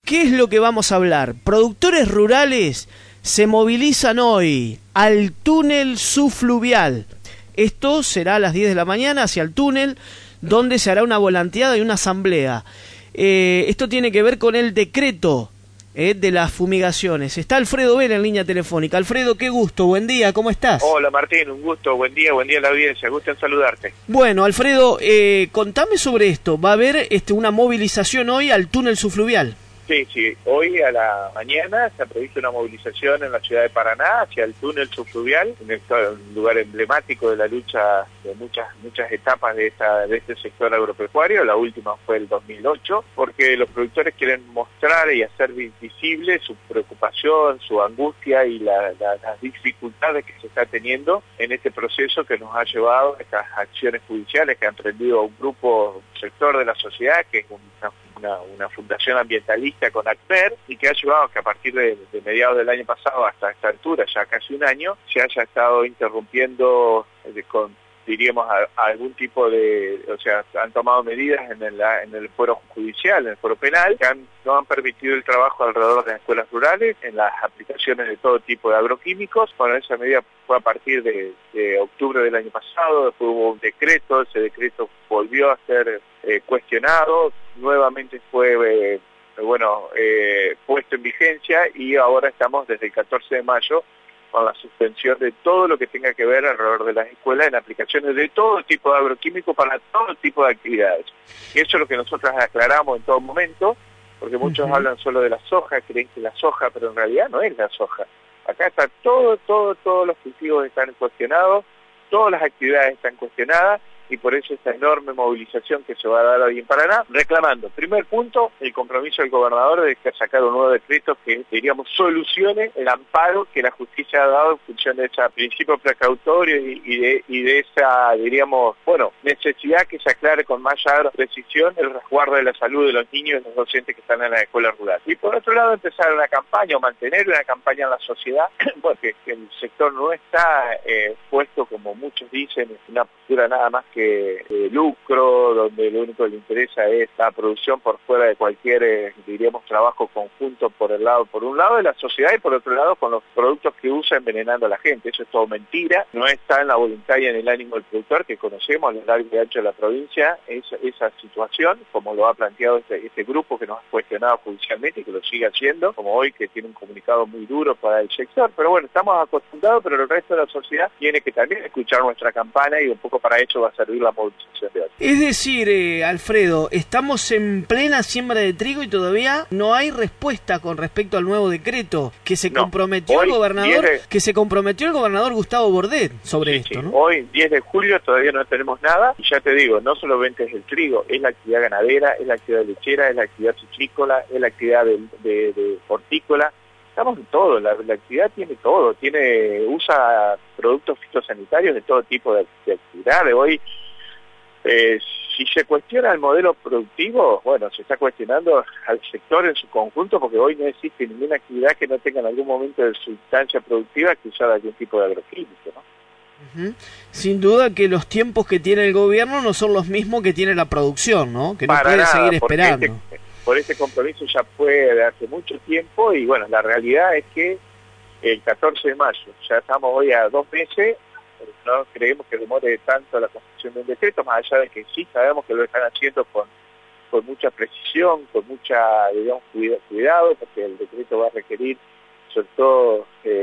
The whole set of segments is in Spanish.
¿Qué es lo que vamos a hablar? Productores rurales se movilizan hoy al túnel subfluvial. Esto será a las 10 de la mañana hacia el túnel, donde se hará una volanteada y una asamblea. Esto tiene que ver con el decreto de las fumigaciones. Está Alfredo Vela en línea telefónica. Alfredo, qué gusto, buen día, ¿cómo estás? Hola Martín, un gusto, buen día a la audiencia, gusto en saludarte. Bueno, Alfredo, contame sobre esto. Va a haber una movilización hoy al túnel subfluvial. Sí, hoy a la mañana se ha previsto una movilización en la ciudad de Paraná hacia el túnel subfluvial, un lugar emblemático de la lucha de muchas etapas de este sector agropecuario. La última fue el 2008, porque los productores quieren mostrar y hacer visible su preocupación, su angustia y las dificultades que se está teniendo en este proceso que nos ha llevado a estas acciones judiciales que han emprendido un sector de la sociedad, que es una fundación ambientalista con ACPER, y que ha llevado a que a partir de mediados del año pasado hasta esta altura, ya casi un año, se haya estado interrumpiendo diríamos algún tipo de, o sea, han tomado medidas en el fuero judicial, en el fuero penal, que no han permitido el trabajo alrededor de las escuelas rurales, en las aplicaciones de todo tipo de agroquímicos. Bueno, esa medida fue a partir de octubre del año pasado. Después hubo un decreto, ese decreto volvió a ser cuestionado, nuevamente fue puesto en vigencia, y ahora estamos desde el 14 de mayo con la suspensión de todo lo que tenga que ver alrededor de las escuelas en aplicaciones de todo tipo de agroquímicos para todo tipo de actividades. Y eso es lo que nosotros aclaramos en todo momento, porque muchos hablan solo de la soja, creen que la soja, pero en realidad no es la soja. Acá está todos los cultivos están cuestionados, todas las actividades están cuestionadas, y por eso esta enorme movilización que se va a dar hoy en Paraná, reclamando, primer punto, el compromiso del gobernador de sacar un nuevo decreto que, diríamos, solucione el amparo que la justicia ha dado en función de ese principio precautorio y de esa, diríamos, necesidad que se aclare con mayor precisión el resguardo de la salud de los niños y los docentes que están en las escuelas rurales. Y por otro lado, empezar una campaña, o mantener una campaña en la sociedad, porque el sector no está puesto, como muchos dicen, en una postura nada más que de lucro, donde lo único que le interesa es la producción por fuera de cualquier, diríamos, trabajo conjunto por un lado de la sociedad, y por otro lado con los productos que usa envenenando a la gente. Eso es todo mentira, no está en la voluntad y en el ánimo del productor, que conocemos a lo largo y ancho de la provincia esa situación, como lo ha planteado este grupo que nos ha cuestionado judicialmente y que lo sigue haciendo, como hoy, que tiene un comunicado muy duro para el sector. Pero bueno, estamos acostumbrados, pero el resto de la sociedad tiene que también escuchar nuestra campana, y un poco para eso va a servir la movilización de hoy. Es decir, Alfredo, estamos en plena siembra de trigo y todavía no hay respuesta con respecto al nuevo decreto que se comprometió el gobernador Gustavo Bordet sobre esto, ¿no? Hoy, 10 de julio, todavía no tenemos nada, y ya te digo, no solamente es el trigo, es la actividad ganadera, es la actividad lechera, es la actividad citrícola, es la actividad de hortícola. Estamos en todo, la actividad tiene todo, usa productos fitosanitarios de todo tipo de actividades. Hoy, si se cuestiona el modelo productivo, se está cuestionando al sector en su conjunto, porque hoy no existe ninguna actividad que no tenga en algún momento de su instancia productiva que usar algún tipo de agroquímico, ¿no? Sin duda que los tiempos que tiene el gobierno no son los mismos que tiene la producción, ¿no? Que no puede seguir esperando. Por ese compromiso ya fue de hace mucho tiempo, y la realidad es que el 14 de mayo, ya estamos hoy a 2 meses, no creemos que demore tanto la construcción de un decreto, más allá de que sí sabemos que lo están haciendo con mucha precisión, con mucha, digamos, cuidado, porque el decreto va a requerir sobre todo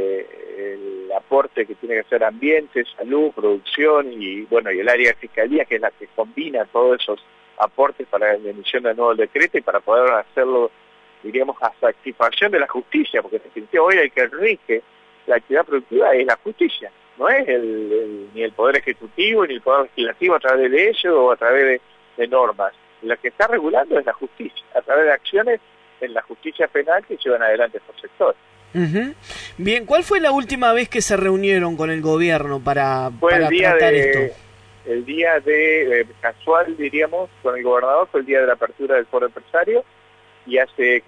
el aporte que tiene que hacer ambiente, salud, producción y el área de fiscalía, que es la que combina todos esos aportes para la emisión del nuevo decreto y para poder hacerlo, diríamos, a satisfacción de la justicia, porque en definitiva hoy el que rige la actividad productiva es la justicia, no es ni el Poder Ejecutivo ni el Poder Legislativo a través de leyes o a través de normas. Lo que está regulando es la justicia, a través de acciones en la justicia penal que llevan adelante estos sectores. Bien, ¿cuál fue la última vez que se reunieron con el gobierno para tratar esto? El día casual, diríamos, con el gobernador, fue el día de la apertura del foro empresario, y hace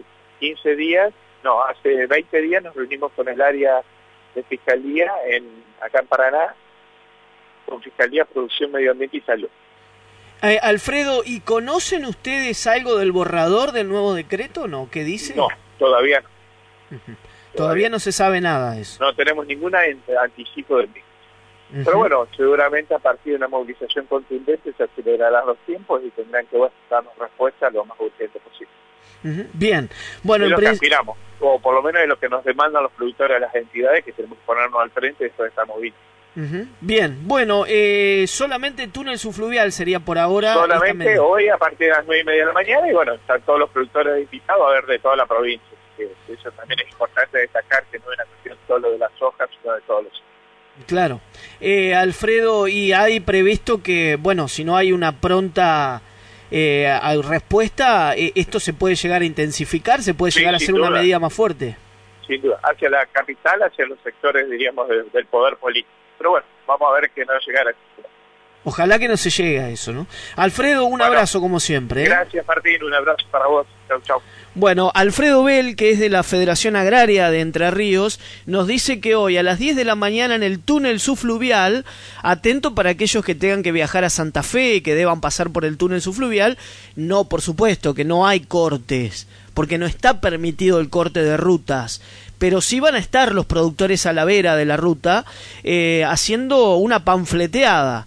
20 días nos reunimos con el área de Fiscalía acá en Paraná, con Fiscalía, Producción, Medio Ambiente y Salud. Alfredo, ¿y conocen ustedes algo del borrador del nuevo decreto o no? ¿Qué dice? No, todavía no. Todavía no se sabe nada de eso. No tenemos ningún anticipo del mismo. Pero bueno, seguramente a partir de una movilización contundente se acelerarán los tiempos y tendrán que darnos respuesta lo más urgente posible. Bien, bueno, es lo que aspiramos, o por lo menos es lo que nos demandan los productores de las entidades, que tenemos que ponernos al frente de toda esta movida. Bien, bueno, solamente el túnel subfluvial sería por ahora. Solamente hoy a partir de las 9:30 de la mañana, y bueno, están todos los productores invitados a ver de toda la provincia. Eso también es importante destacar, que no es una cuestión solo de las hojas, sino de todos los. Claro. Alfredo, ¿y hay previsto que, bueno, si no hay una pronta respuesta, esto se puede llegar a intensificar, se puede llegar a ser una medida más fuerte? Sin duda, hacia la capital, hacia los sectores, diríamos, del poder político. Pero bueno, vamos a ver que no llegara. Ojalá que no se llegue a eso, ¿no? Alfredo, un abrazo como siempre. Gracias, Martín, un abrazo para vos. Chau, chau. Bueno, Alfredo Bell, que es de la Federación Agraria de Entre Ríos, nos dice que hoy a las 10 de la mañana en el túnel subfluvial, atento para aquellos que tengan que viajar a Santa Fe y que deban pasar por el túnel subfluvial, no, por supuesto, que no hay cortes, porque no está permitido el corte de rutas, pero sí van a estar los productores a la vera de la ruta haciendo una panfleteada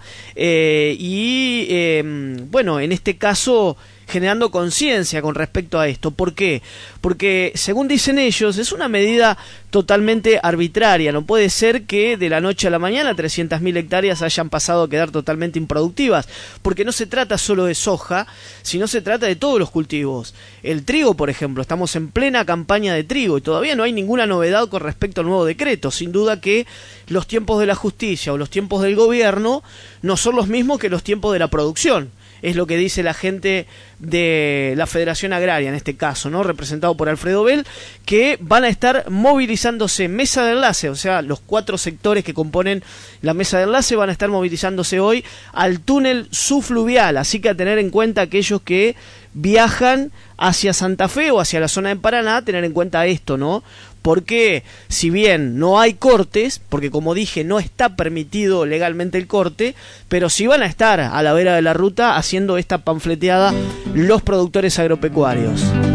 bueno, en este caso generando conciencia con respecto a esto. ¿Por qué? Porque, según dicen ellos, es una medida totalmente arbitraria. No puede ser que de la noche a la mañana 300.000 hectáreas hayan pasado a quedar totalmente improductivas, porque no se trata solo de soja, sino se trata de todos los cultivos. El trigo, por ejemplo, estamos en plena campaña de trigo y todavía no hay ninguna novedad con respecto al nuevo decreto. Sin duda que los tiempos de la justicia o los tiempos del gobierno no son los mismos que los tiempos de la producción. Es lo que dice la gente de la Federación Agraria, en este caso, ¿no? Representado por Alfredo Bell, que van a estar movilizándose mesa de enlace, o sea, los 4 sectores que componen la mesa de enlace van a estar movilizándose hoy al túnel subfluvial, así que a tener en cuenta aquellos que viajan hacia Santa Fe o hacia la zona de Paraná, tener en cuenta esto, ¿no? Porque si bien no hay cortes, porque como dije no está permitido legalmente el corte, pero sí van a estar a la vera de la ruta haciendo esta panfleteada los productores agropecuarios.